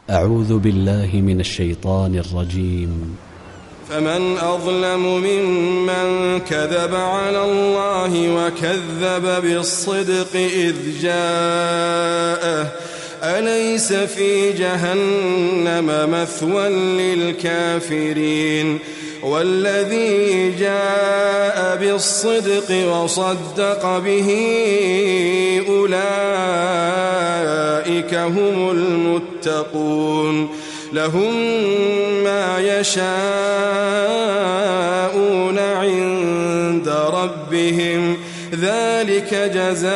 أعوذ بالله من الشيطان الرجيم. فمن أظلم ممن كذب على الله وكذب بالصدق إذ جاءه أليس في جهنم مثوى للكافرين والذي جاء بالصدق وصدق به أولئك هم المتقون لهم ما يشاءون عند ربهم ذلك جزاء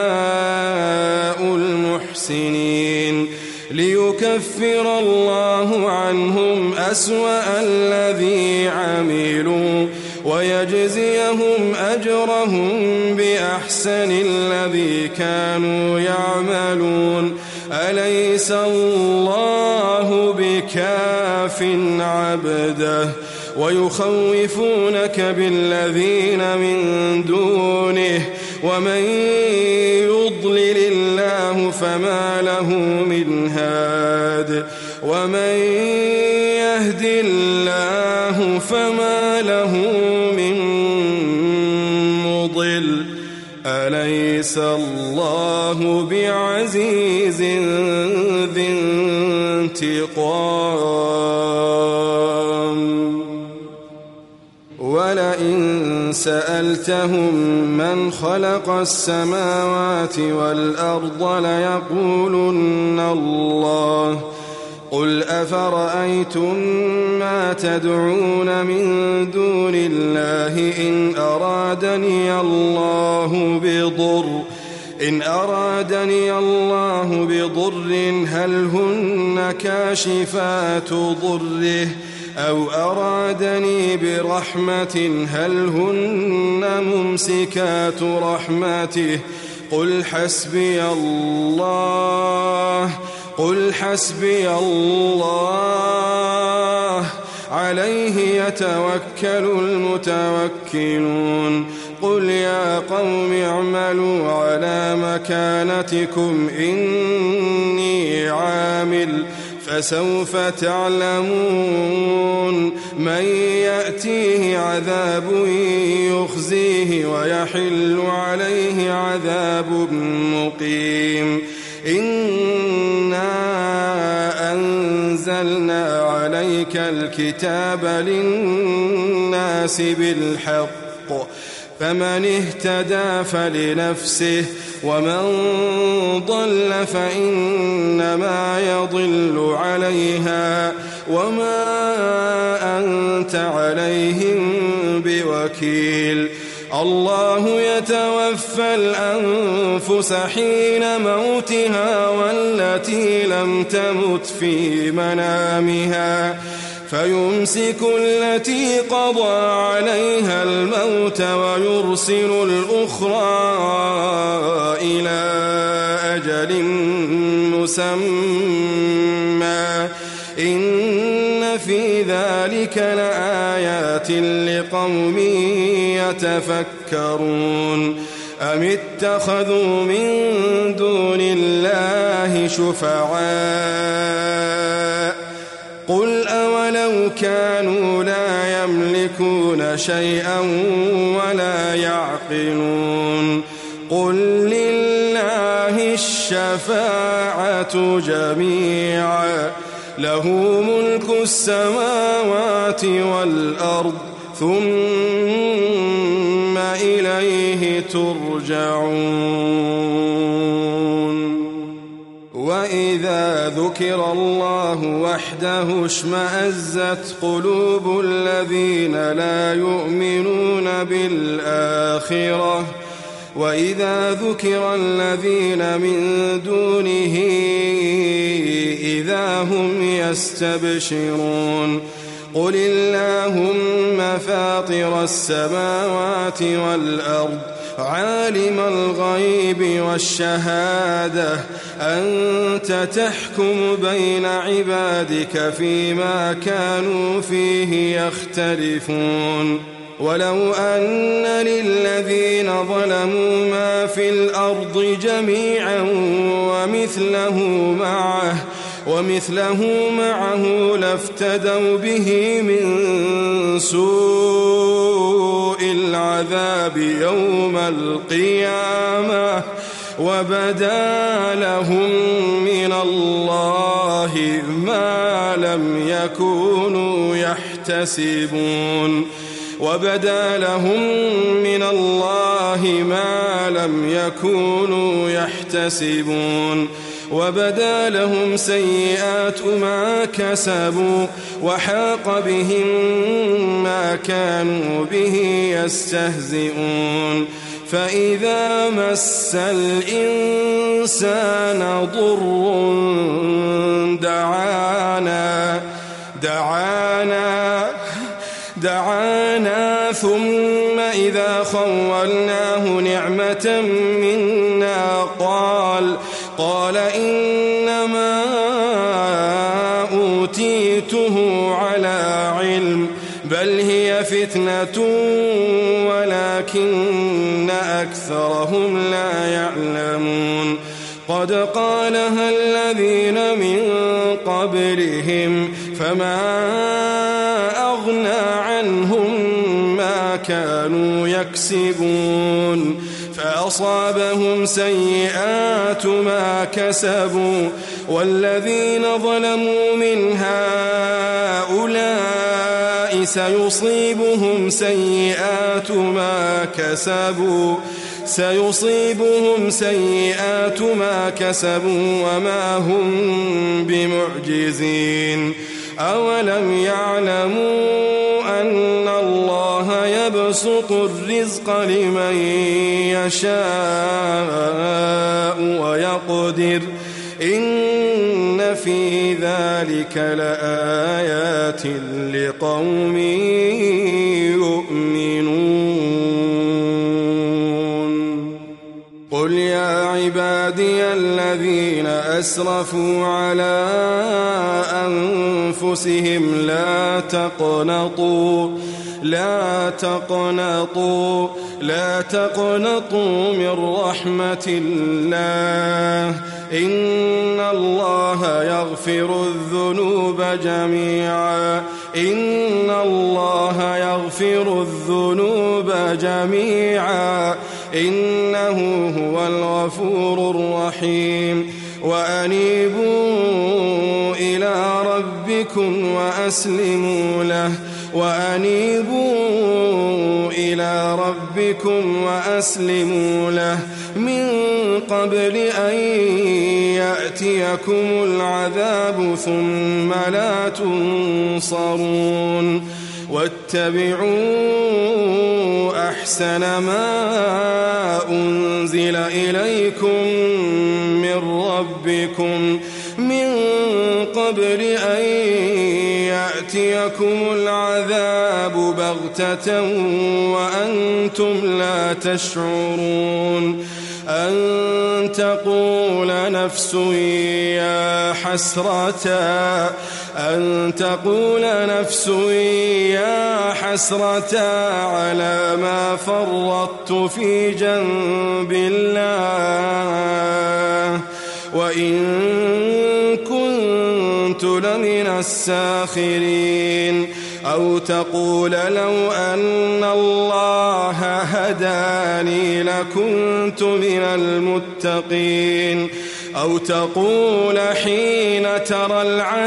المحسنين ليكفر الله عنهم أسوأ الذي عملوا ويجزيهم أجرهم بأحسن الذي كانوا يعملون أليس الله بكاف عبده ويخوفونك بالذين من دونه ومن يضلل الله فما له من هاد ومن يهد الله فما له من مضل أليس الله بعزيز ذي انتقام ولئن سألتهم من خلق السماوات والأرض ليقولن الله قل أفرأيتم ما تدعون من دون الله إن أرادني الله بضر هل هن كاشفات ضره أو أرادني برحمة هل هن ممسكات رحمته قل حسبي الله عليه يتوكل المتوكلون قل يا قوم اعملوا على مكانتكم إني عامل فسوف تعلمون من يأتيه عذاب يخزيه ويحل عليه عذاب مقيم إنا أنزلنا عليك الكتاب للناس بالحق فمن اهتدى فلنفسه ومن ضل فإنما يضل عليها وما أنت عليهم بوكيل الله يتوفى الأنفس حين موتها والتي لم تمت في منامها فيمسك التي قضى عليها الموت ويرسل الأخرى إلى أجل مسمى إن في ذلك لآيات لقوم يتفكرون أم اتخذوا من دون الله شفعاء قل أولو كانوا لا يملكون شيئا ولا يعقلون قل لله الشفاعة جميعا له ملك السماوات والأرض ثم إليه ترجعون وإذا ذكر الله وحده اشمأزت قلوب الذين لا يؤمنون بالآخرة وإذا ذكر الذين من دونه إذا هم يستبشرون قل اللهم فاطر السماوات والأرض عالم الغيب والشهادة أنت تحكم بين عبادك فيما كانوا فيه يختلفون ولو أن للذين ظلموا ما في الأرض جميعا ومثله معه ومثله معه لافتدوا به من سوء العذاب يوم القيامة وبدا لهم من الله ما لم يكونوا يحتسبون وبدا لهم من الله ما لم يكونوا يحتسبون وبدا لهم سيئات ما كسبوا وحاق بهم ما كانوا به يستهزئون فإذا مس الإنسان ضر دعانا ثم إذا خولناه نعمة منا قال إنما أوتيته على علم بل هي فتنة ولكن أكثرهم لا يعلمون قد قالها الذين من قبلهم فما أغنى عنهم ما كانوا يكسبون فأصابهم سيئات ما كسبوا والذين ظلموا من هؤلاء سيصيبهم سيئات ما كسبوا وما هم بمعجزين أولم يعلموا أن الله يبسط الرزق لمن يشاء ويقدر إن في ذلك لآيات لقوم يؤمنون قل يا عبادي الذين أسرفوا على أنفسهم لا تقنطوا من رحمة الله إن الله يغفر الذنوب جميعا إنه هو الغفور الرحيم وأنيبوا إلى ربكم وأسلموا له من قبل أن يأتيكم العذاب ثم لا تنصرون واتبعوا أحسن ما أنزل إليكم من ربكم من قبل أن يأتيكم العذاب بغتة وأنتم لا تشعرون أن تقول نفس يا حسرة على ما فرطت في جنب الله وإن كنت لمن الساخرين أو تقول لو أن الله هداني لكنت من المتقين أو تقول حين ترى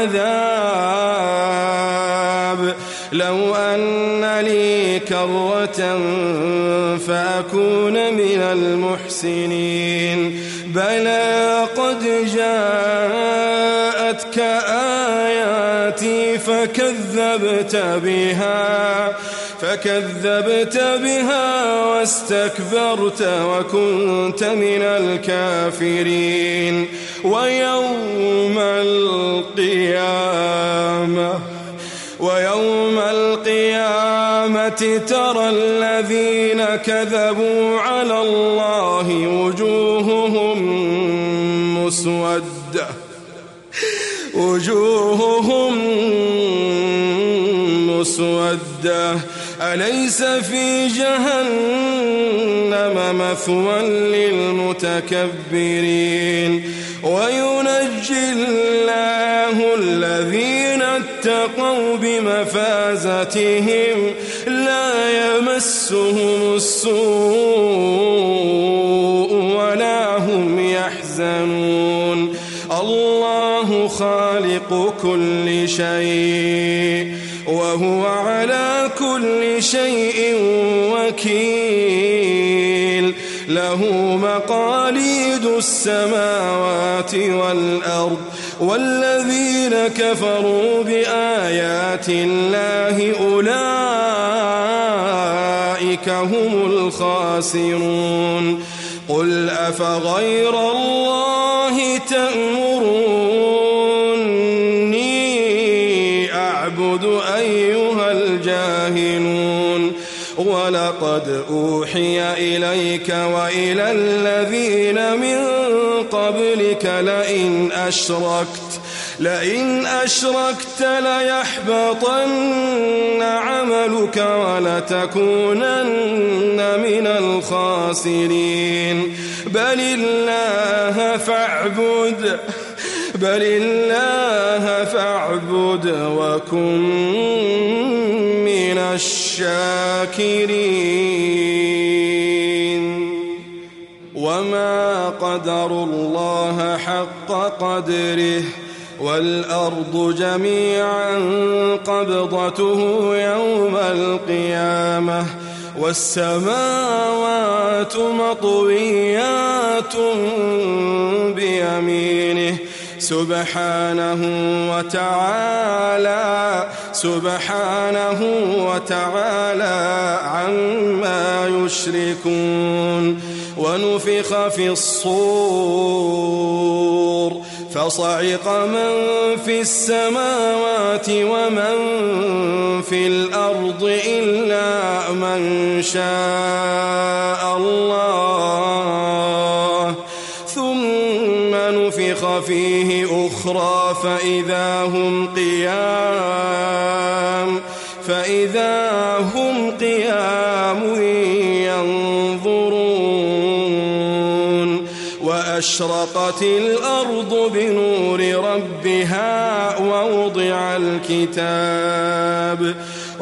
العذاب لو أن لي كرة فأكون من المحسنين بلى قد جاءتك آياتي فكذبت بها واستكبرت وكنت من الكافرين ويوم القيامة ترى الذين كذبوا على الله وجوههم مسودة أليس في جهنم مثوى للمتكبرين وينجي الله الذين اتقوا بمفازتهم لا يمسهم السوء ولا هم يحزنون الله خالق كل شيء وهو على كل شيء وكيل له مقاليد السماوات والأرض والذين كفروا بآيات الله أولئك هم الخاسرون قل أفغير الله تأمروني أعبد أيها الجاهلون ولقد أوحي إليك وإلى الذين من قبلك لئن أشركت ليحبطن عملك ولتكونن من الخاسرين بل الله فاعبد وكن من الشاكرين وما قدروا الله حق قدره والأرض جميعا قبضته يوم القيامة والسماوات مطويات بيمينه سبحانه وتعالى عما يشركون ونفخ في الصور فصعق من في السماوات ومن في الأرض إلا من شاء الله ثم نفخ فيه أخرى فإذا هم قيام ينظرون وأشرقت الأرض بنور ربها ووضع الكتاب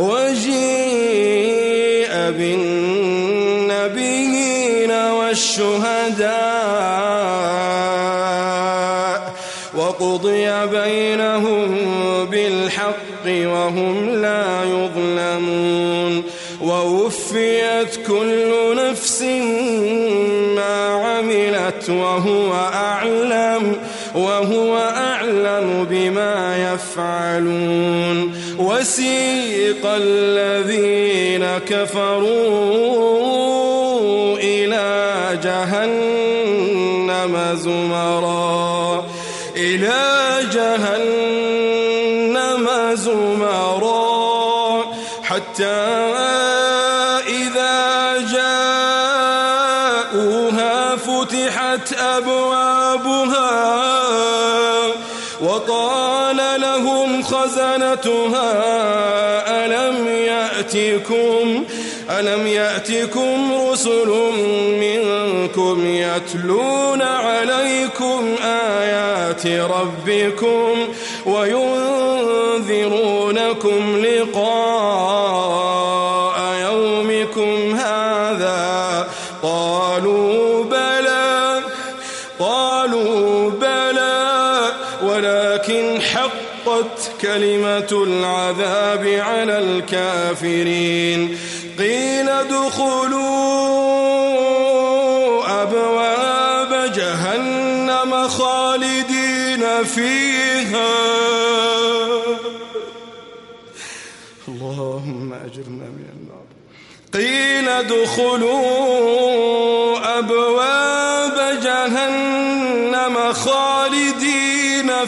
وجيء بالنبيين والشهداء وقضي بينهم بالحق وهم لا يظلمون ووفيت كل نفس ما عملت وهو أعلم بما يفعلون وسيق الذين كفروا إلى جهنم زمرا حتى إذا جاءوها فتحت أبوابها وقال لهم خزنتها ألم يأتكم رسل منكم يتلون عليكم آيات ربكم وينذرونكم لقاء يومكم هذا قالوا بلى ولكن حقت كلمة العذاب على الكافرين قيل ادخلوا أبواب جهنم خالدين فيها اللهم أجرنا من النار قيل ادخلوا أبواب جهنم خالدين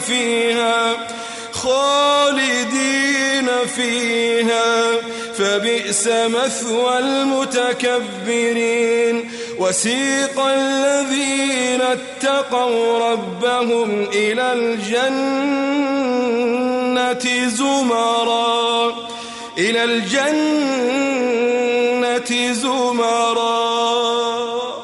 فيها فبئس مثوى المتكبرين وسيق الذين اتقوا ربهم إلى الجنة زمرا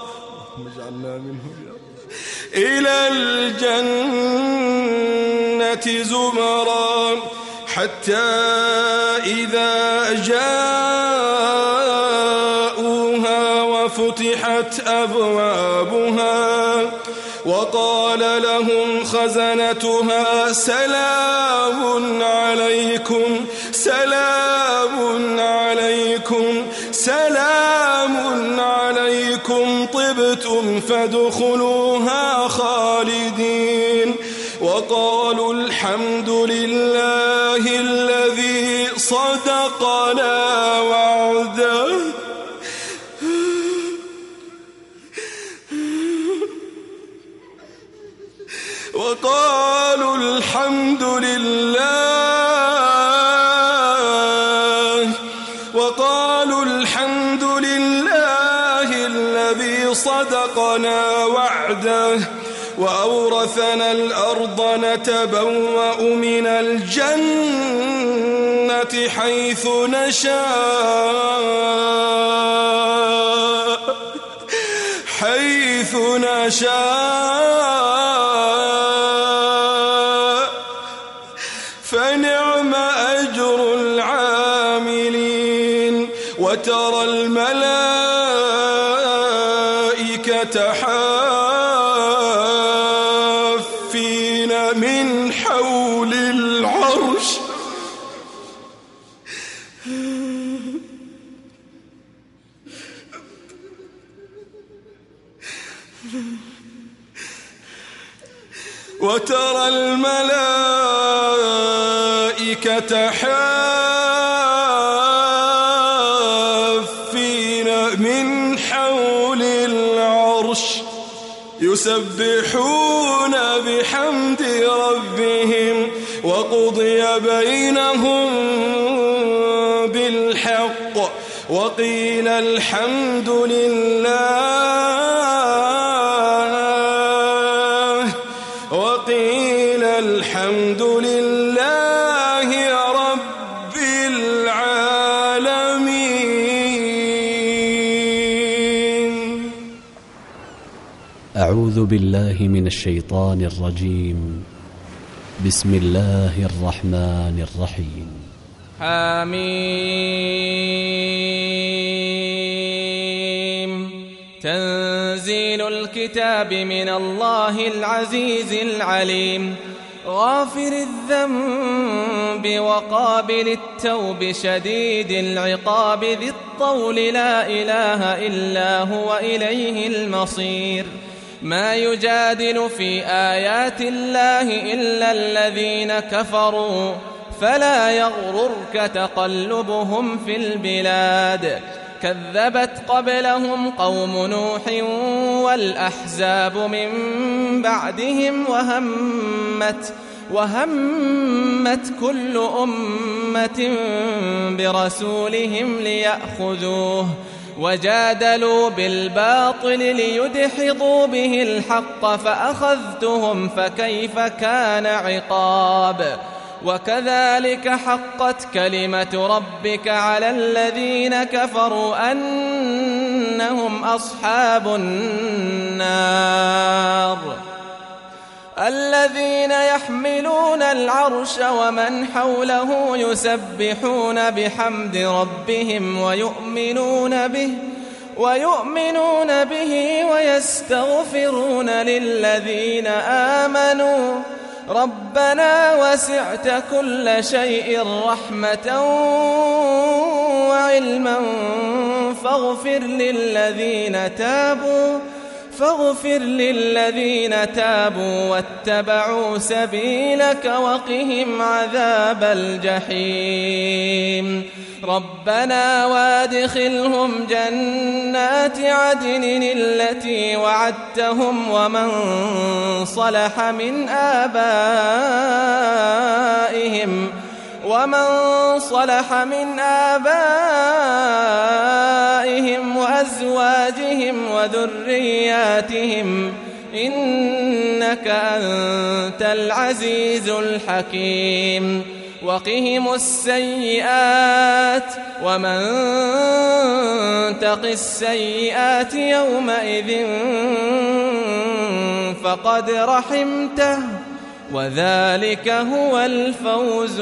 إلى الجنة الجنة زمرا حتى إذا جاءوها وفتحت أبوابها وقال لهم خزنتها سلام عليكم طبتم فادخلوها خالدين وقالوا الحمد لله الذي صدقنا وعده وقالوا الحمد لله الذي صدقنا وعده وأورثنا الأرض نتبوأ من الجنة حيث نشاء فنعم أجر العاملين وترى الملائكة حافين من حول العرش من حول العرش يسبحون بحمد ربهم وقضي بينهم بالحق وقيل الحمد لله رب العالمين. أعوذ بالله من الشيطان الرجيم. بسم الله الرحمن الرحيم. حميم. تنزيل الكتاب من الله العزيز العليم غافر الذنب وقابل التوب شديد العقاب ذي الطول لا إله إلا هو إليه المصير. ما يجادل في آيات الله إلا الذين كفروا فلا يغررك تقلبهم في البلاد. كذبت قبلهم قوم نوح والأحزاب من بعدهم وهمت كل أمة برسولهم ليأخذوه وجادلوا بالباطل ليدحضوا به الحق فأخذتهم فكيف كان عقاب. وكذلك حقت كلمة ربك على الذين كفروا أنهم أصحاب النار. الذين يحملون العرش ومن حوله يسبحون بحمد ربهم ويؤمنون به ويستغفرون للذين آمنوا ربنا وسعت كل شيء رحمة وعلما فاغفر للذين تابوا واتبعوا سبيلك وقهم عذاب الجحيم. ربنا وادخلهم جنات عدن التي وعدتهم ومن صلح من آبائهم وأزواجهم وذرياتهم إنك أنت العزيز الحكيم. وقهم السيئات ومن تق السيئات يومئذ فقد رحمته وذلك هو الفوز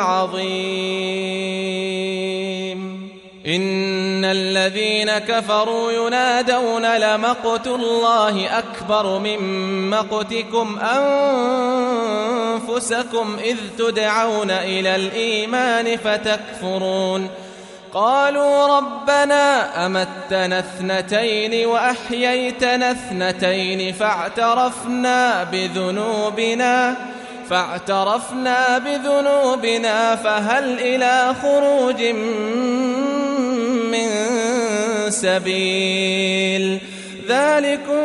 العظيم. إن الذين كفروا ينادون لمقت الله أكبر من مقتكم أنفسكم إذ تدعون إلى الإيمان فتكفرون. قالوا ربنا أمتنا اثنتين وأحييتنا اثنتين فاعترفنا بذنوبنا فهل إلى خروج من سبيل. ذلكم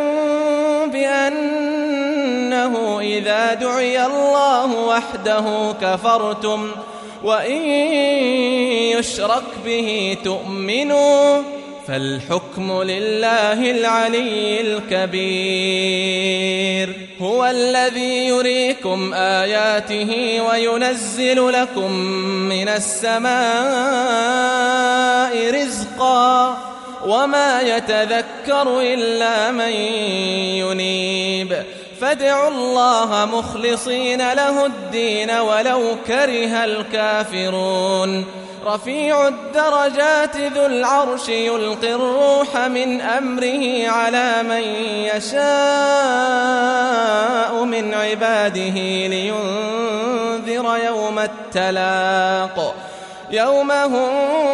بأنه إذا دعي الله وحده كفرتم وإن يشرك به تؤمنوا فالحكم لله العلي الكبير. هو الذي يريكم آياته وينزل لكم من السماء رزقا وما يتذكر إلا من ينيب. فادعوا الله مخلصين له الدين ولو كره الكافرون. رفيع الدرجات ذو العرش يلقي الروح من أمره على من يشاء من عباده لينذر يوم التلاق يوم هم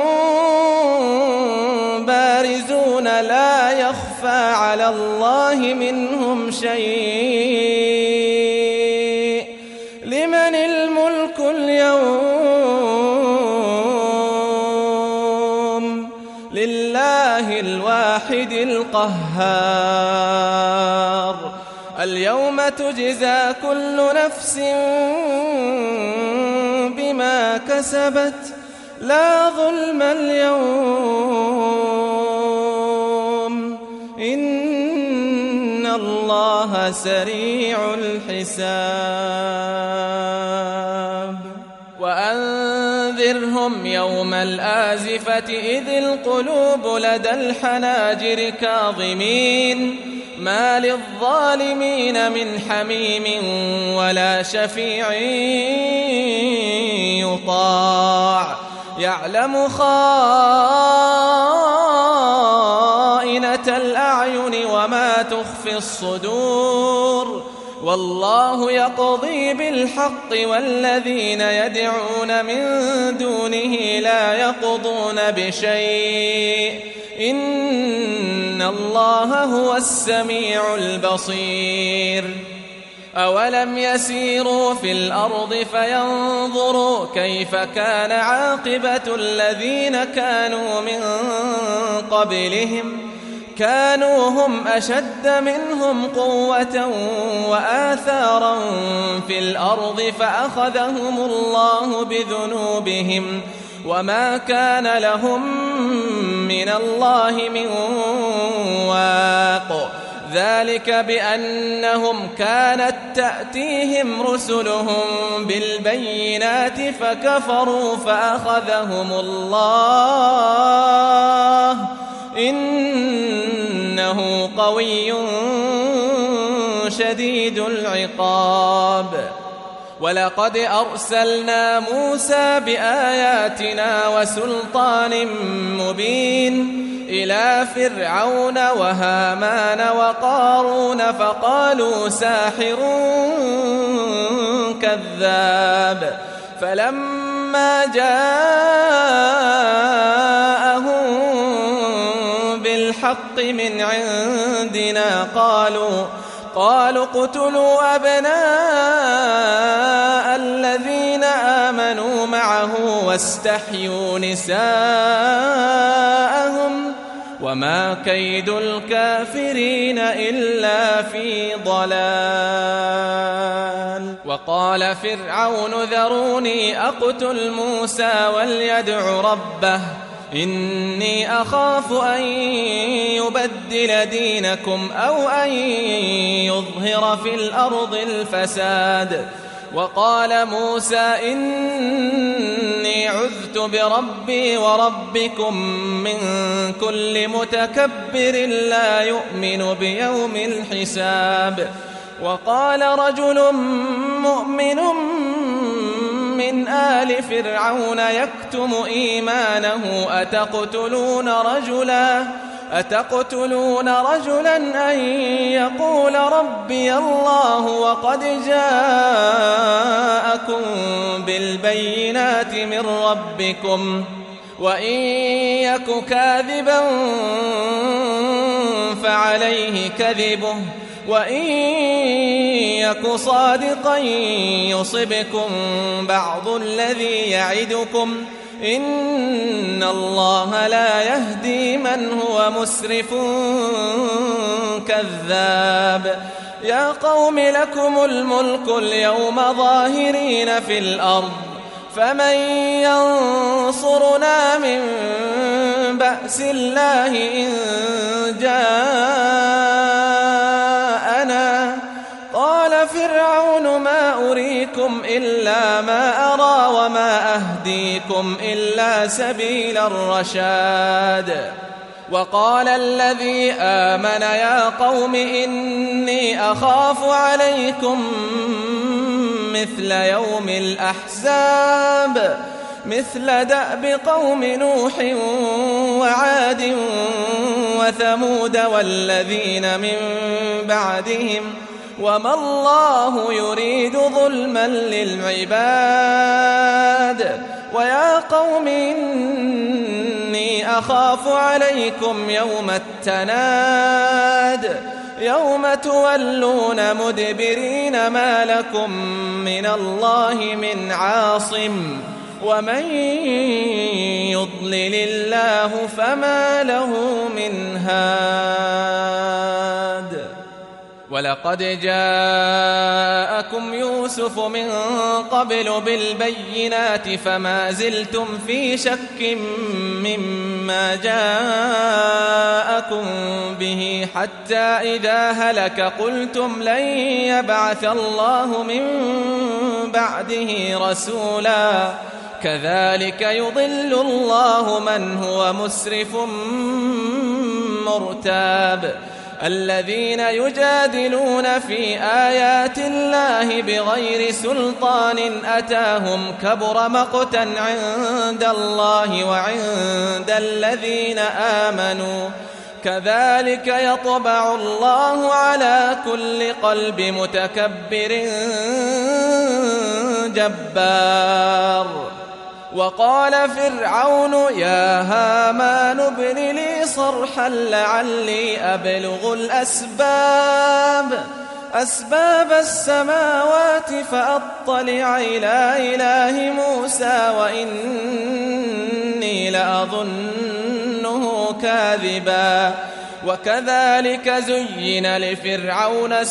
بارزون لا يخفى على الله منهم شيء. لمن الملك اليوم لله الواحد القهار. اليوم تجزى كل نفس بما كسبت لا ظلم اليوم إن الله سريع الحساب. وأنذرهم يوم الآزفة إذ القلوب لدى الحناجر كاظمين ما للظالمين من حميم ولا شفيع يطاع يعلم خائنة الأعين وما تخفي الصدور والله يقضي بالحق والذين يدعون من دونه لا يقضون بشيء إن الله هو السميع البصير. أولم يسيروا في الأرض فينظروا كيف كان عاقبة الذين كانوا من قبلهم كانوا هم أشد منهم قوة وآثارا في الأرض فأخذهم الله بذنوبهم وما كان لهم من الله من واق. ذلك بأنهم كانت تأتيهم رسلهم بالبينات فكفروا فأخذهم الله إنه قوي شديد العقاب. ولقد أرسلنا موسى بآياتنا وسلطان مبين إلى فرعون وهامان وقارون فقالوا ساحر كذاب. فلما جاءهم بالحق من عندنا قالوا اقتلوا أبناء الذين آمنوا معه واستحيوا نساءهم وما كيد الكافرين إلا في ضلال. وقال فرعون ذروني أقتل موسى وليدع ربه إني أخاف أن يبدل دينكم أو أن يظهر في الأرض الفساد. وقال موسى إني عذت بربي وربكم من كل متكبر لا يؤمن بيوم الحساب. وقال رجل مؤمن من آل فرعون يكتم إيمانه أتقتلون رجلا أن يقول ربي الله وقد جاءكم بالبينات من ربكم وإن يك كاذبا فعليه كذبه وإن يك صادقا يصبكم بعض الذي يعدكم إن الله لا يهدي من هو مسرف كذاب يا قوم لكم الملك اليوم ظاهرين في الأرض فمن ينصرنا من بأس الله إن جاءنا قال فرعون ما أريكم إلا ما أرى وما أهديكم إلا سبيل الرشاد وقال الذي آمن يا قوم إني أخاف عليكم مثل يوم الأحزاب مثل دأب قوم نوح وعاد وثمود والذين من بعدهم وما الله يريد ظلما للعباد ويا قوم إني أخاف عليكم يوم التناد يوم تولون مدبرين ما لكم من الله من عاصم ومن يضلل الله فما له من هاد ولقد جاءكم يوسف من قبل بالبينات فما زلتم في شك مما جاءكم به حتى إذا هلك قلتم لن يبعث الله من بعده رسولا كذلك يضل الله من هو مسرف مرتاب الذين يجادلون في آيات الله بغير سلطان أتاهم كبر مقتا عند الله وعند الذين آمنوا كذلك يطبع الله على كل قلب متكبر جبار وقال فرعون يا هامان ابن لي صرحا لعلي أبلغ أسباب السماوات فأطلع إلى إله موسى وإني لأظنه كاذبا وكذلك زين لفرعون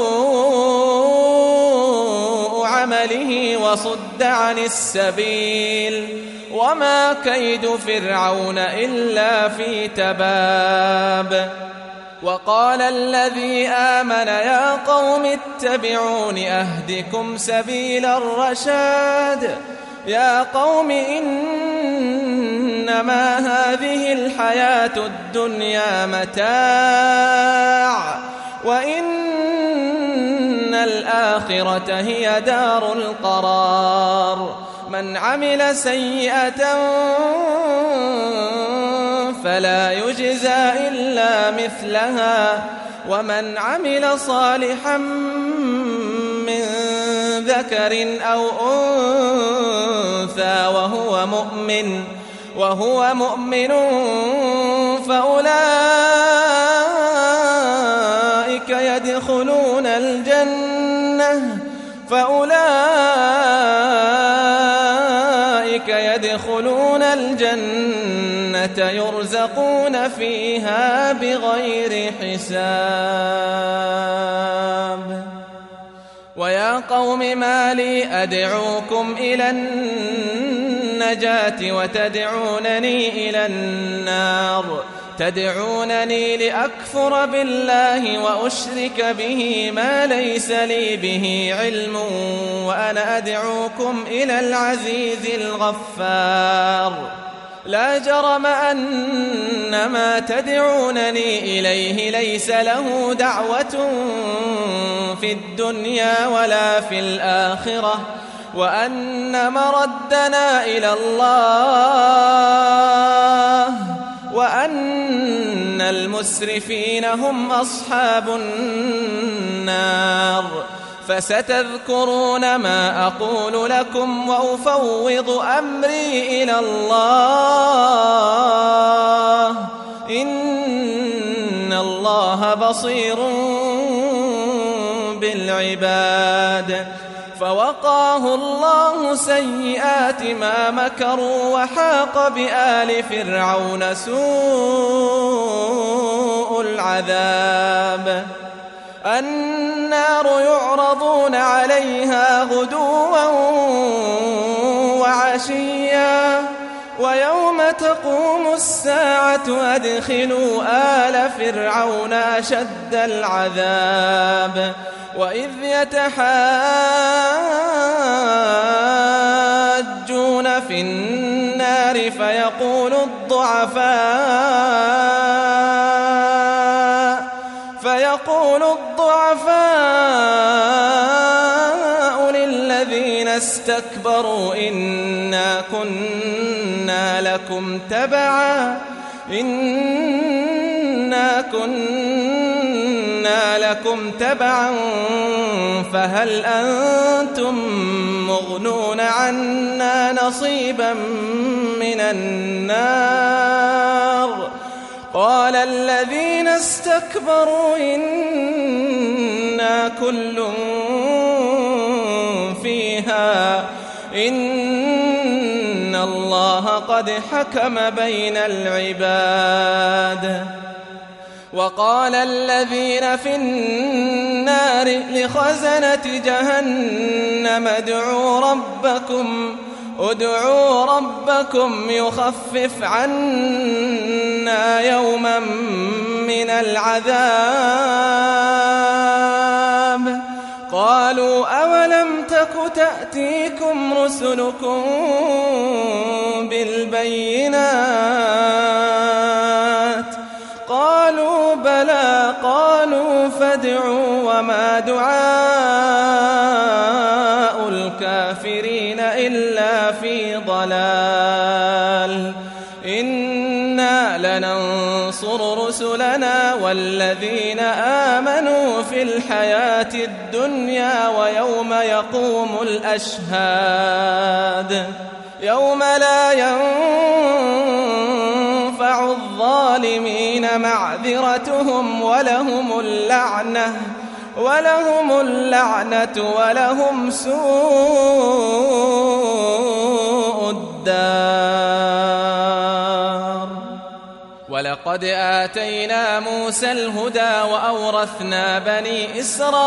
سوء عمله وصد عن السبيل وما كيد فرعون إلا في تباب وقال الذي آمن يا قوم اتبعون أهدكم سبيل الرشاد يا قوم إنما هذه الحياة الدنيا متاع وإن الآخرة هي دار القرار من عمل سيئة فلا يجزى إلا مثلها ومن عمل صالحا من ذكر أو أنثى وهو مؤمن فأولئك يدخلون الجنة يرزقون فيها بغير حساب ويا قوم ما لي أدعوكم إلى النجاة وتدعونني إلى النار تدعونني لأكفر بالله وأشرك به ما ليس لي به علم وأنا أدعوكم إلى العزيز الغفار لا جرم أن ما تدعونني إليه ليس له دعوة في الدنيا ولا في الآخرة وأن مردنا إلى الله وأن المسرفين هم أصحاب النار فستذكرون ما أقول لكم وأفوض أمري إلى الله إن الله بصير بالعباد. فوقاه الله سيئات ما مكروا وحاق بآل فرعون سوء العذاب. النار يعرضون عليها غدوا وعشيا ويوم تقوم الساعة أدخلوا آل فرعون أشد العذاب. وإذ يتحاجون في النار فيقول الضعفاء للذين استكبروا إنا كنا لكم تبعا فهل أنتم مغنون عنا نصيبا من النار. قال الذين استكبروا إنا كل فيها إن الله قد حكم بين العباد. وقال الذين في النار لخزنة جهنم ادعوا ربكم يخفف عنا يوما من العذاب. قالوا أولم تك تأتيكم رسلكم بالبينات قالوا بلى قالوا فادعوا وما دعاء الكافرين إلا في ضلال. إنا لننصر رسلنا والذين آمنوا في الحياة الدنيا ويوم يقوم الأشهاد يوم لا ينفع الظالمين معذرتهم ولهم اللعنة ولهم سوء الدار. ولقد آتينا موسى الهدى وأورثنا بني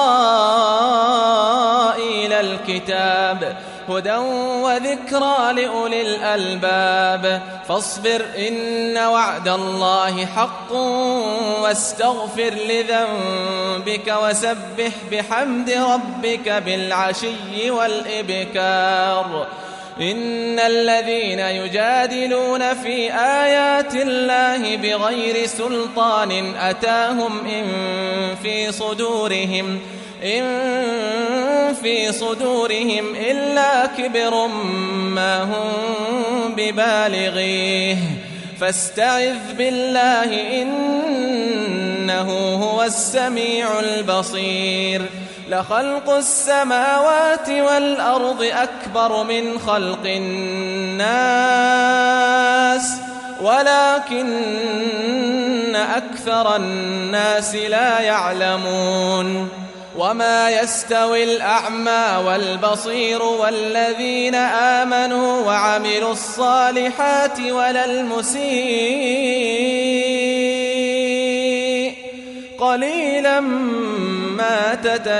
إسرائيل الكتاب هدى وذكرى لأولي الألباب. فاصبر إن وعد الله حق واستغفر لذنبك وسبح بحمد ربك بالعشي والإبكار. إن الذين يجادلون في آيات الله بغير سلطان أتاهم إن في صدورهم إلا كبر ما هم ببالغيه فاستعذ بالله إنه هو السميع البصير. لخلق السماوات والأرض أكبر من خلق الناس ولكن أكثر الناس لا يعلمون. وما يستوي الأعمى والبصير والذين آمنوا وعملوا الصالحات ولا المسيء قليلا ما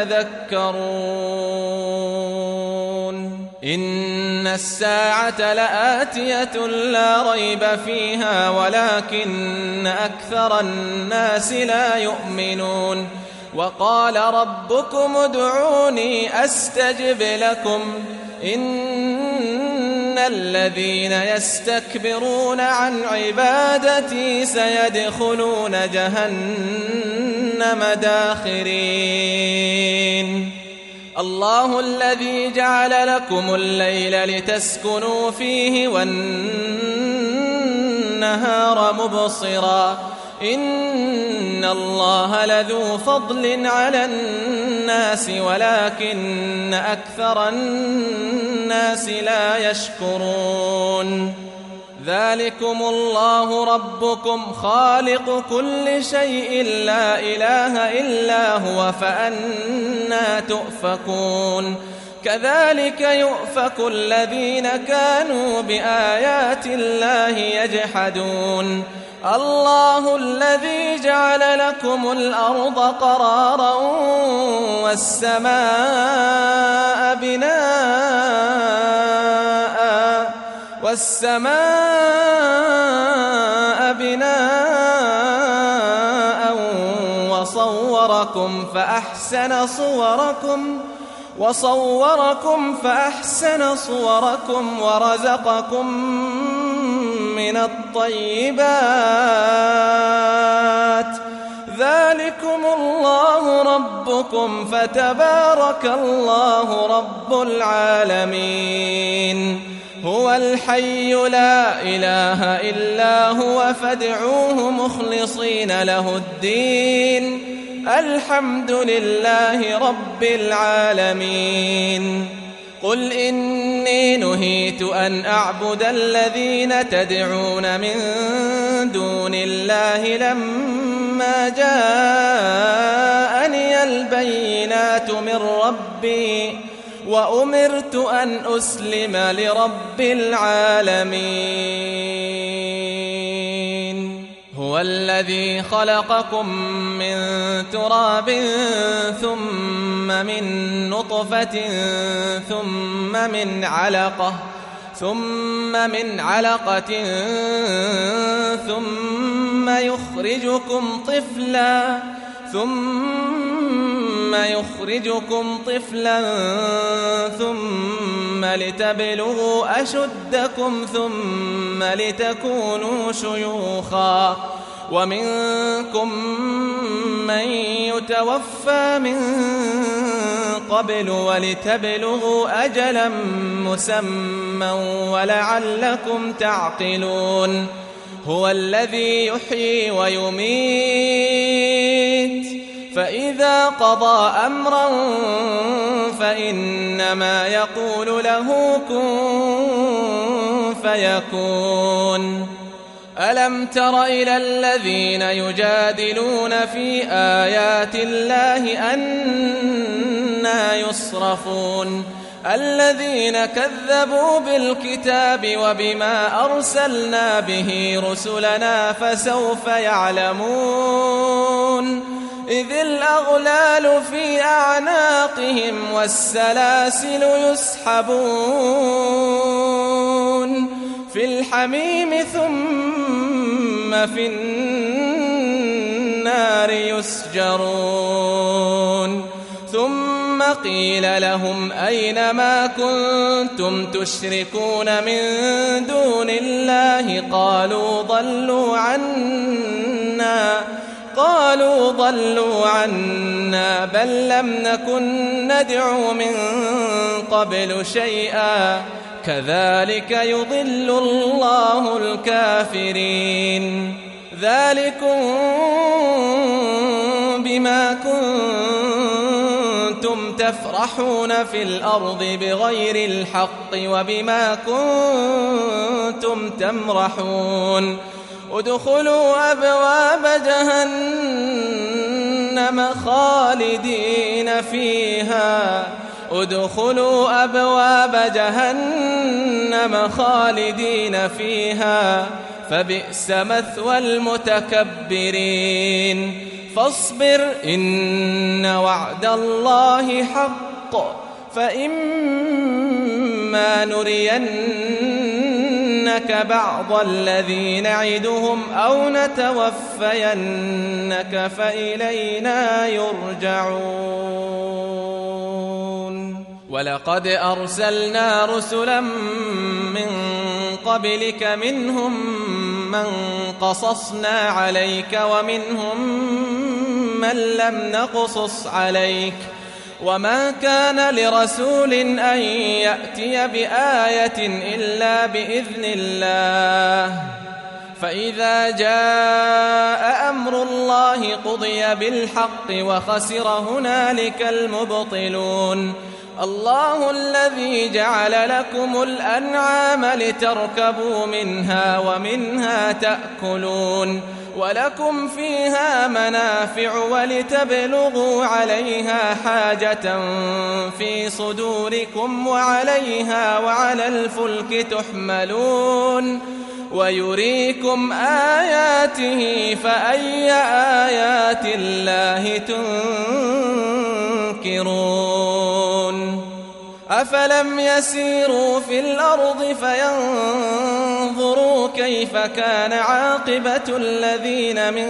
تتذكرون. إن الساعة لآتية لا ريب فيها ولكن أكثر الناس لا يؤمنون. وقال ربكم ادعوني أستجب لكم إن الذين يستكبرون عن عبادتي سيدخلون جهنم داخرين الله الذي جعل لكم الليل لتسكنوا فيه والنهار مبصرا إن الله لذو فضل على الناس ولكن أكثر الناس لا يشكرون ذلكم الله ربكم خالق كل شيء لا إله إلا هو فأنى تؤفكون كذلك يؤفك الذين كانوا بآيات الله يجحدون الله الذي جعل لكم الأرض قرارا والسماء بناء وصوركم فأحسن صوركم ورزقكم من الطيبات ذلكم الله ربكم فتبارك الله رب العالمين هو الحي لا إله إلا هو فادعوه مخلصين له الدين الحمد لله رب العالمين قل إني نهيت أن أعبد الذين تدعون من دون الله لما جاءني البينات من ربي وأمرت أن أسلم لرب العالمين هو الذي خلقكم من تراب ثم من نطفة ثم من علقة ثم يخرجكم طفلا ثم لتبلغوا أشدكم ثم لتكونوا شيوخا ومنكم من يتوفى من قبل ولتبلغوا أجلا مسمى ولعلكم تعقلون هو الذي يحيي ويميت فإذا قضى أمرا فإنما يقول له كن فيكون ألم تر إلى الذين يجادلون في آيات الله أنى يصرفون الذين كذبوا بالكتاب وبما أرسلنا به رسلنا فسوف يعلمون إذ الأغلال في أعناقهم والسلاسل يسحبون في الحميم ثم في النار يسجرون ثم قيل لهم أين ما كنتم تشركون من دون الله قالوا ضلوا عنا بل لم نكن ندعو من قبل شيئا كذلك يضل الله الكافرين ذلكم بما كنتم تفرحون في الأرض بغير الحق وبما كنتم تمرحون ادخلوا أبواب جهنم خالدين فيها فبئس مثوى المتكبرين فاصبر إن وعد الله حق فإما نرينك بعض الذي نعدهم أو نتوفينك فإلينا يرجعون. ولقد أرسلنا رسلا من قبلك منهم من قصصنا عليك ومنهم من لم نقصص عليك وما كان لرسول أن يأتي بآية إلا بإذن الله فإذا جاء أمر الله قضي بالحق وخسر هنالك المبطلون الله الذي جعل لكم الأنعام لتركبوا منها ومنها تأكلون ولكم فيها منافع ولتبلغوا عليها حاجة في صدوركم وعليها وعلى الفلك تحملون ويريكم آياته فأي آيات الله تنكرون أفلم يسيروا في الأرض فينظروا كيف كان عاقبة الذين من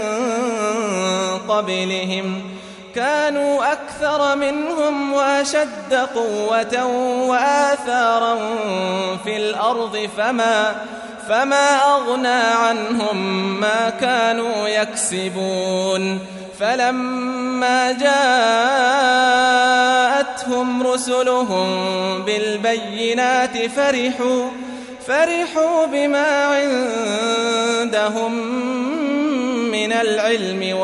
قبلهم كانوا أكثر منهم وأشد قوة وآثارا في الأرض فما أغنى عنهم ما كانوا يكسبون فلما جاءتهم رسلهم بالبينات فرحوا بما عندهم من العلم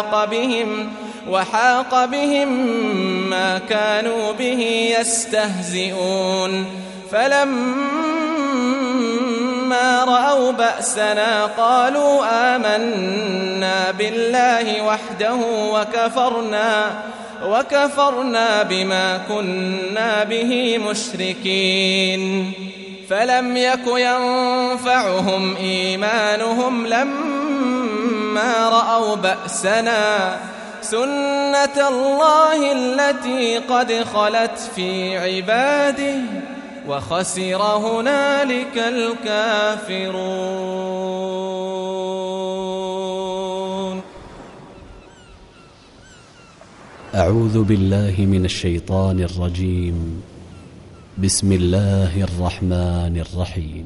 وحاق بهم ما كانوا به يستهزئون فلما رأوا بأسنا قالوا آمنا بالله وحده وكفرنا بما كنا به مشركين فلم يك ينفعهم إيمانهم لما رأوا بأسنا سنة الله التي قد خلت في عباده وخسر هنالك الكافرون. أعوذ بالله من الشيطان الرجيم. بسم الله الرحمن الرحيم.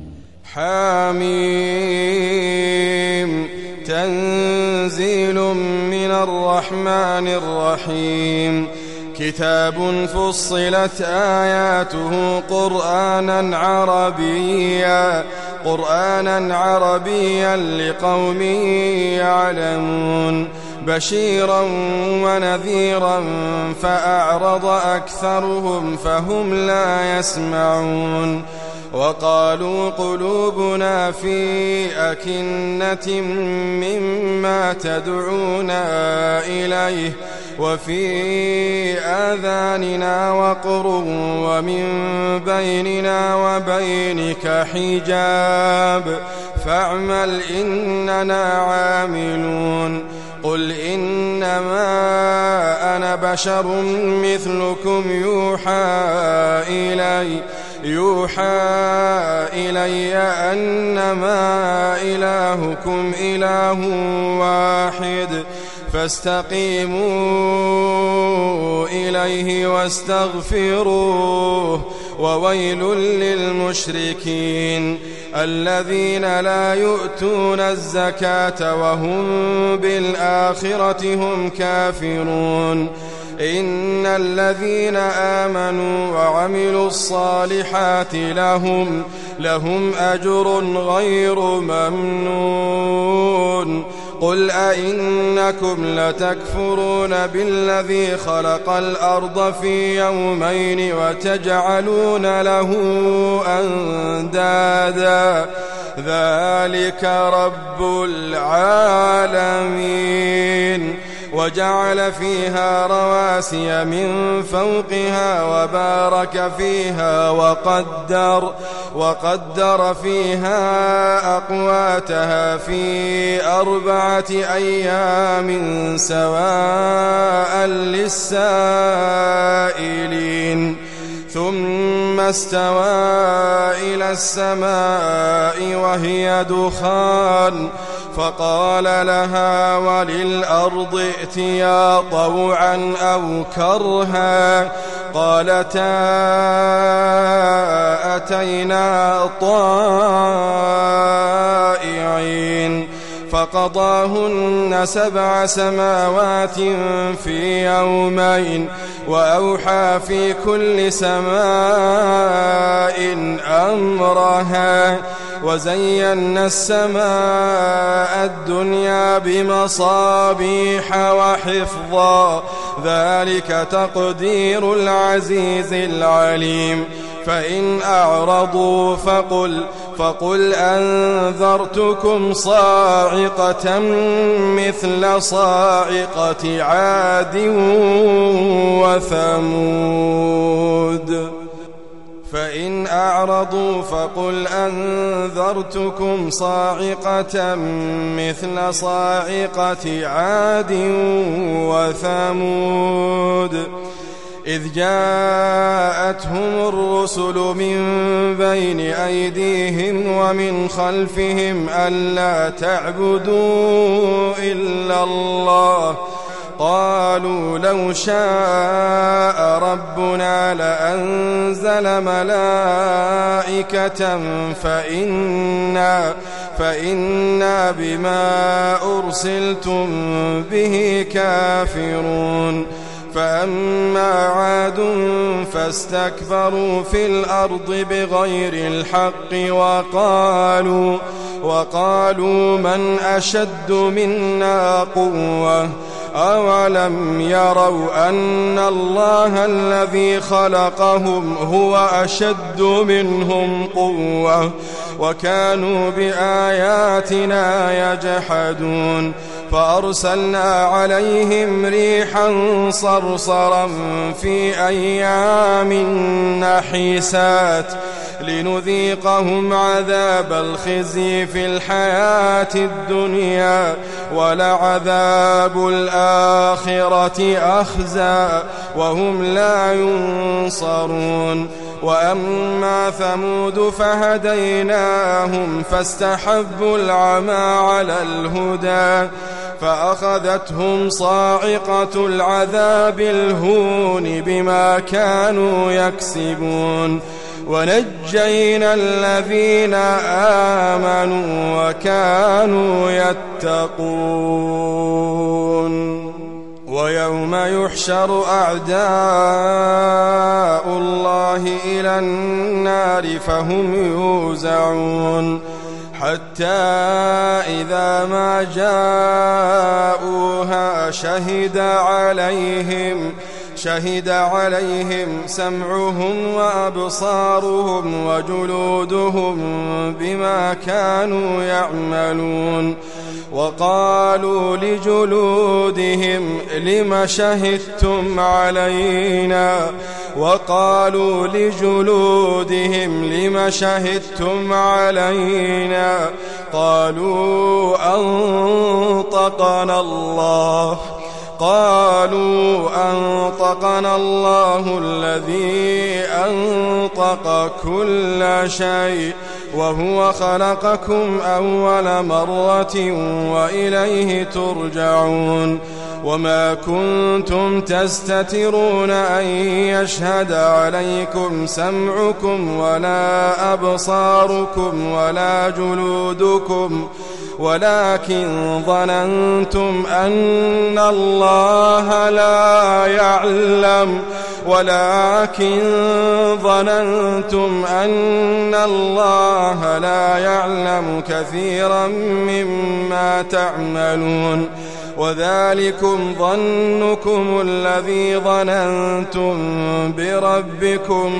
حميم تنزيل من الرحمن الرحيم كتاب فصلت آياته قرآنا عربيا لقوم يعلمون بشيرا ونذيرا فأعرض أكثرهم فهم لا يسمعون وقالوا قلوبنا في أكنة مما تدعونا إليه وفي آذاننا وقر ومن بيننا وبينك حجاب فاعمل إننا عاملون قل إنما أنا بشر مثلكم يوحى إلي أنما إلهكم إله واحد فاستقيموا إليه واستغفروه وويل للمشركين الذين لا يؤتون الزكاة وهم بالآخرة هم كافرون إن الذين آمنوا وعملوا الصالحات لهم أجر غير ممنون قل أئنكم لتكفرون بالذي خلق الأرض في يومين وتجعلون له أندادا ذلك رب العالمين وجعل فيها رواسي من فوقها وبارك فيها وقدر فيها أقواتها في 4 أيام سواء للسائلين ثم استوى إلى السماء وهي دخان فقال لها وللأرض ائتيا طوعا أو كرها قالتا أتينا طائعين فقضاهن 7 سماوات في يومين وأوحى في كل سماء أمرها وزينا السماء الدنيا بمصابيح وحفظا ذلك تقدير العزيز العليم فإن أعرضوا فقل أنذرتكم صاعقة مثل صاعقة عاد وثمود فإن أعرضوا فقل أنذرتكم صاعقة مثل صاعقة عاد وثمود إذ جاءتهم الرسل من بين أيديهم ومن خلفهم ألا تعبدوا إلا الله قالوا لو شاء ربنا لأنزل ملائكة فإنا بما أرسلتم به كافرون فأما عاد فاستكبروا في الأرض بغير الحق وقالوا من أشد منا قوة أولم يروا أن الله الذي خلقهم هو أشد منهم قوة وكانوا بآياتنا يجحدون فأرسلنا عليهم ريحا صرصرا في أيام نحسات لنذيقهم عذاب الخزي في الحياة الدنيا ولعذاب الآخرة أخزى وهم لا ينصرون وأما ثمود فهديناهم فاستحبوا العمى على الهدى فأخذتهم صاعقة العذاب الهون بما كانوا يكسبون ونجينا الذين آمنوا وكانوا يتقون ويوم يحشر أعداء الله إلى النار فهم يوزعون حتى إذا ما جاءوها شهد عليهم سمعهم وأبصارهم وجلودهم بما كانوا يعملون وقالوا لجلودهم لم شهدتم علينا قالوا أنطقنا الله الذي أنطق كل شيء وهو خلقكم أول مرة وإليه ترجعون وما كنتم تستترون أن يشهد عليكم سمعكم ولا أبصاركم ولا جلودكم ولكن ظننتم أن الله لا يعلم كثيرا مما تعملون وذلكم ظنكم الذي ظننتم بربكم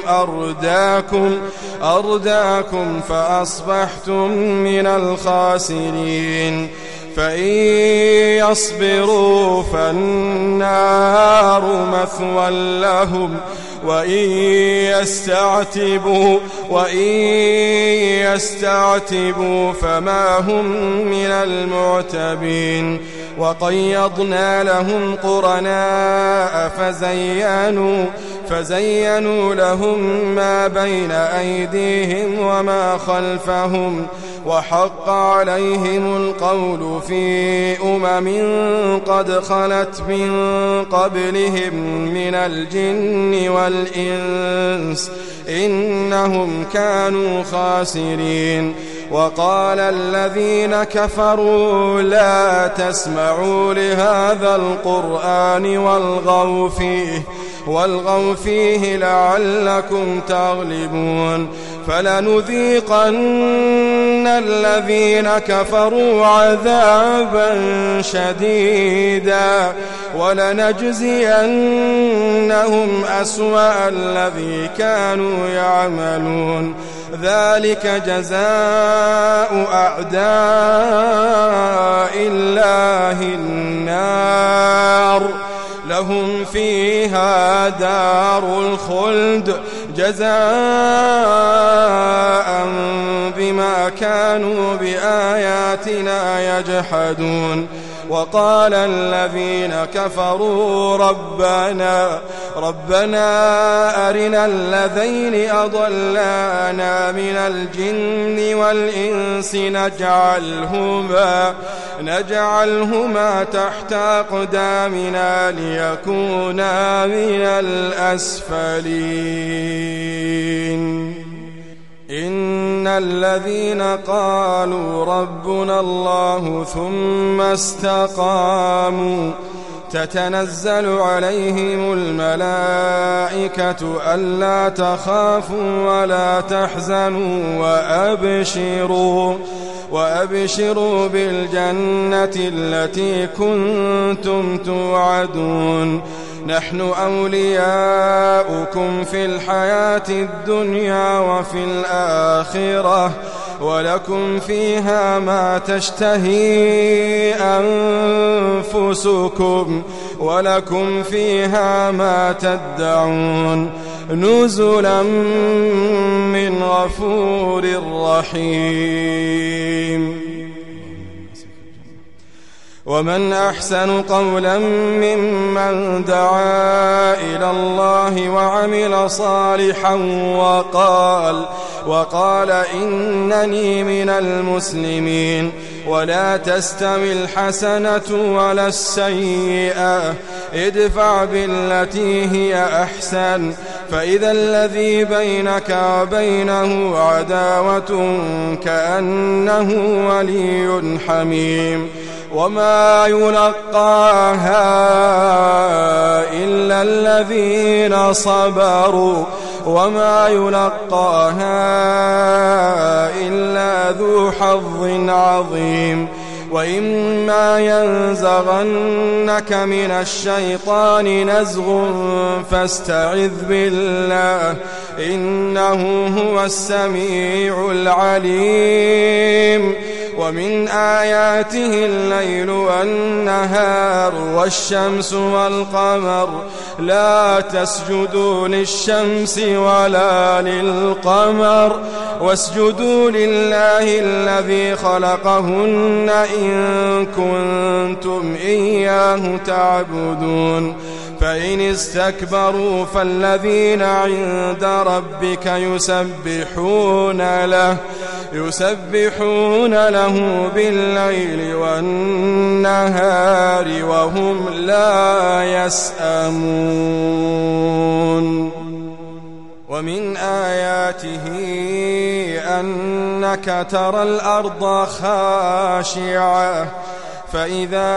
أرداكم فأصبحتم من الخاسرين فإن يصبروا فالنار مثوى لهم وإن يستعتبوا فما هم من المعتبين وقيضنا لهم قرناء فزينوا لهم ما بين أيديهم وما خلفهم وحق عليهم القول في قد خلت من قبلهم من الجن والإنس إنهم كانوا خاسرين. وقال الذين كفروا لا تسمعوا لهذا القرآن والغوا فيه لعلكم تغلبون. فلنذيقن الذين كفروا عذابا شديدا ولنجزينهم أسوأ الذي كانوا يعملون. ذلك جزاء أعداء الله النار لهم فيها دار الخلد جزاء بما كانوا بآياتنا يجحدون. وقال الذين كفروا ربنا أرنا الذين أضلانا من الجن والإنس نجعلهما تحت أقدامنا ليكونا من الأسفلين. إن الذين قالوا ربنا الله ثم استقاموا تتنزل عليهم الملائكة ألا تخافوا ولا تحزنوا وأبشروا بالجنة التي كنتم توعدون. نحن أولياؤكم في الحياة الدنيا وفي الآخرة ولكم فيها ما تشتهي أنفسكم ولكم فيها ما تدعون نزلا من غفور رحيم. ومن أحسن قولا ممن دعا إلى الله وعمل صالحا وقال إنني من المسلمين. ولا تستوي الحسنة ولا السيئة ادفع بالتي هي أحسن فإذا الذي بينك وبينه عداوة كأنه ولي حميم. وما يلقاها إلا الذين صبروا وما يلقاها إلا ذو حظ عظيم. وإما ينزغنك من الشيطان نزغ فاستعذ بالله إنه هو السميع العليم. ومن آياته الليل والنهار والشمس والقمر لا تسجدوا للشمس ولا للقمر واسجدوا لله الذي خلقهن إن كنتم إياه تعبدون. فإن استكبروا فالذين عند ربك يسبحون له بالليل والنهار وهم لا يسأمون. ومن آياته أنك ترى الأرض خاشعة فإذا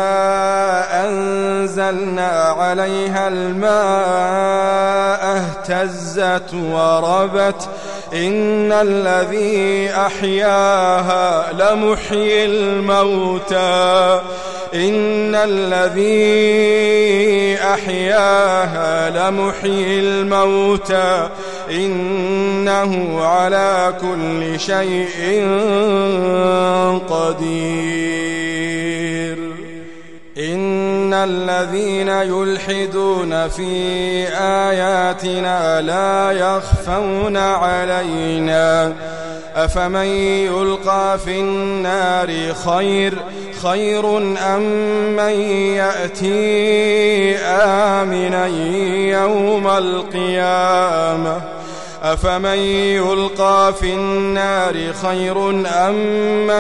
أنزلنا عليها الماء اهتزت وربت إن الذي أحياها لمحيي الموتى إنه على كل شيء قدير. إن الذين يلحدون في آياتنا لا يخفون علينا أفمن يلقى في النار خير أم من يأتي آمنا يوم القيامة أفمن يلقى في النار خير أم من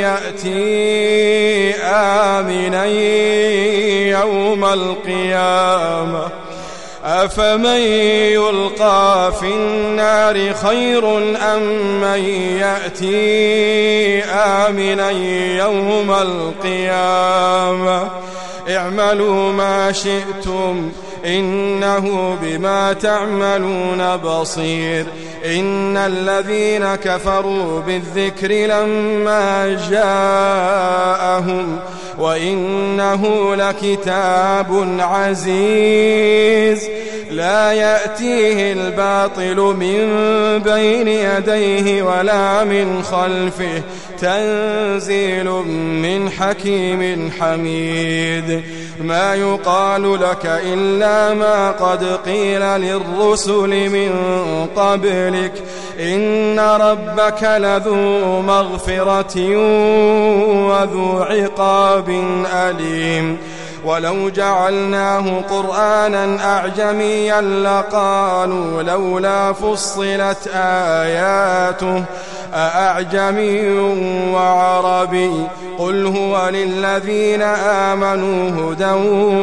يأتي آمنا يوم القيامة أفمن يلقى في النار خير أم من يأتي آمنا يوم القيامة اعملوا ما شئتم إنه بما تعملون بصير إن الذين كفروا بالذكر لما جاءهم وإنه لكتاب عزيز لا يأتيه الباطل من بين يديه ولا من خلفه تنزيل من حكيم حميد ما يقال لك إلا ما قد قيل للرسل من قبلك إن ربك لذو مغفرة وذو عقاب أليم ولو جعلناه قرآنا أعجميا لقالوا لولا فصلت آياته أأعجمي وعربي قل هو للذين آمنوا هدى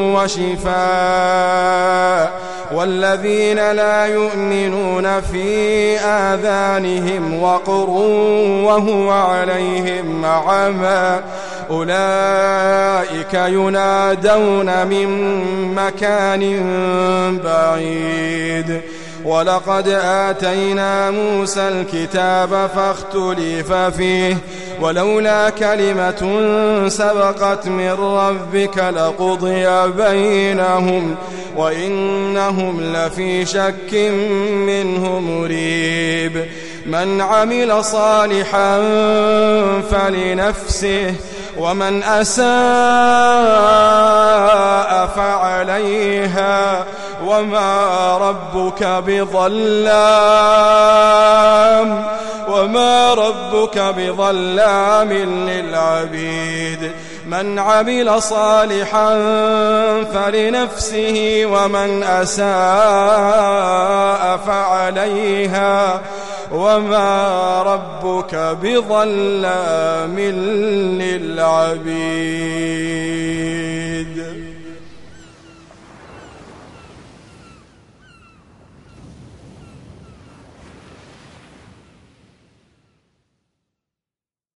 وشفاء والذين لا يؤمنون في آذانهم وقر وهو عليهم عمى أولئك ينادون من مكان بعيد ولقد آتينا موسى الكتاب فاختلف فيه ولولا كلمة سبقت من ربك لقضي بينهم وإنهم لفي شك منه مريب من عمل صالحا فلنفسه ومن أساء فعليها وما ربك بظلام للعبيد من عمل صالحا فلنفسه ومن أساء فعليها وما ربك بظلام للعبيد.